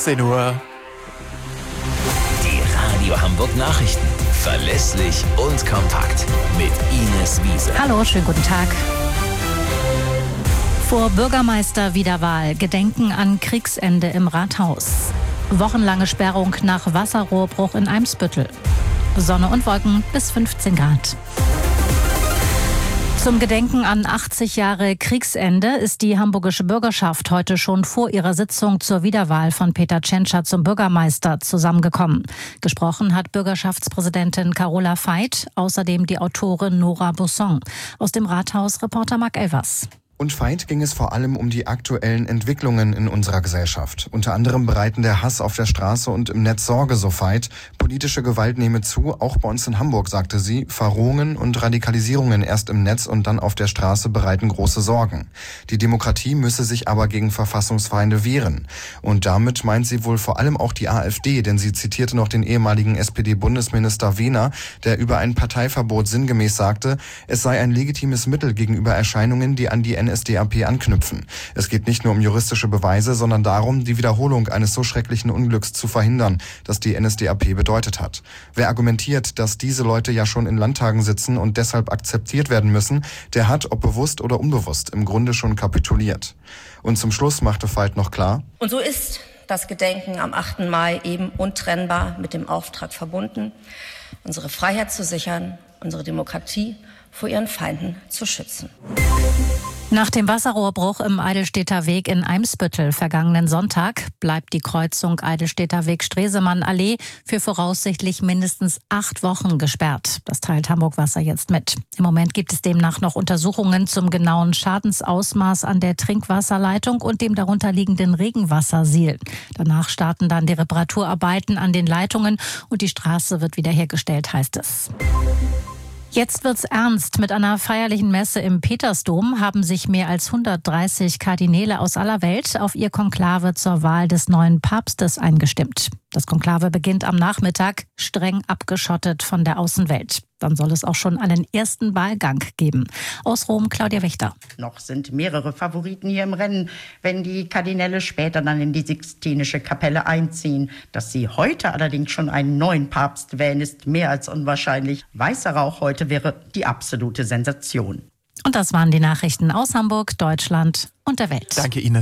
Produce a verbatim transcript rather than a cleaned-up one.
siebzehn Uhr. Die Radio Hamburg Nachrichten. Verlässlich und kompakt. Mit Ines Wiese. Hallo, schönen guten Tag. Vor Bürgermeister-Wiederwahl. Gedenken an Kriegsende im Rathaus. Wochenlange Sperrung nach Wasserrohrbruch in Eimsbüttel. Sonne und Wolken bis fünfzehn Grad. Zum Gedenken an achtzig Jahre Kriegsende ist die hamburgische Bürgerschaft heute schon vor ihrer Sitzung zur Wiederwahl von Peter Tschentscher zum Bürgermeister zusammengekommen. Gesprochen hat Bürgerschaftspräsidentin Carola Veit, außerdem die Autorin Nora Busson. Aus dem Rathaus Reporter Marc Elvers. Und Veit ging es vor allem um die aktuellen Entwicklungen in unserer Gesellschaft. Unter anderem bereiten der Hass auf der Straße und im Netz Sorge, so Veit. Politische Gewalt nehme zu, auch bei uns in Hamburg, sagte sie. Verrohungen und Radikalisierungen erst im Netz und dann auf der Straße bereiten große Sorgen. Die Demokratie müsse sich aber gegen Verfassungsfeinde wehren. Und damit meint sie wohl vor allem auch die AfD, denn sie zitierte noch den ehemaligen S P D-Bundesminister Wehner, der über ein Parteiverbot sinngemäß sagte, es sei ein legitimes Mittel gegenüber Erscheinungen, die an die N S D A P anknüpfen. Es geht nicht nur um juristische Beweise, sondern darum, die Wiederholung eines so schrecklichen Unglücks zu verhindern, das die N S D A P bedeutet hat. Wer argumentiert, dass diese Leute ja schon in Landtagen sitzen und deshalb akzeptiert werden müssen, der hat, ob bewusst oder unbewusst, im Grunde schon kapituliert. Und zum Schluss machte Veit noch klar: Und so ist das Gedenken am achten Mai eben untrennbar mit dem Auftrag verbunden, unsere Freiheit zu sichern, unsere Demokratie vor ihren Feinden zu schützen. Nach dem Wasserrohrbruch im Eidelstädter Weg in Eimsbüttel vergangenen Sonntag bleibt die Kreuzung Eidelstädter Weg-Stresemann-Allee für voraussichtlich mindestens acht Wochen gesperrt. Das teilt Hamburg Wasser jetzt mit. Im Moment gibt es demnach noch Untersuchungen zum genauen Schadensausmaß an der Trinkwasserleitung und dem darunterliegenden Regenwassersiel. Danach starten dann die Reparaturarbeiten an den Leitungen und die Straße wird wiederhergestellt, heißt es. Jetzt wird's ernst. Mit einer feierlichen Messe im Petersdom haben sich mehr als hundertdreißig Kardinäle aus aller Welt auf ihr Konklave zur Wahl des neuen Papstes eingestimmt. Das Konklave beginnt am Nachmittag, streng abgeschottet von der Außenwelt. Dann soll es auch schon einen ersten Wahlgang geben. Aus Rom, Claudia Wächter. Noch sind mehrere Favoriten hier im Rennen, wenn die Kardinäle später dann in die Sixtinische Kapelle einziehen. Dass sie heute allerdings schon einen neuen Papst wählen, ist mehr als unwahrscheinlich. Weißer Rauch heute wäre die absolute Sensation. Und das waren die Nachrichten aus Hamburg, Deutschland und der Welt. Danke Ihnen.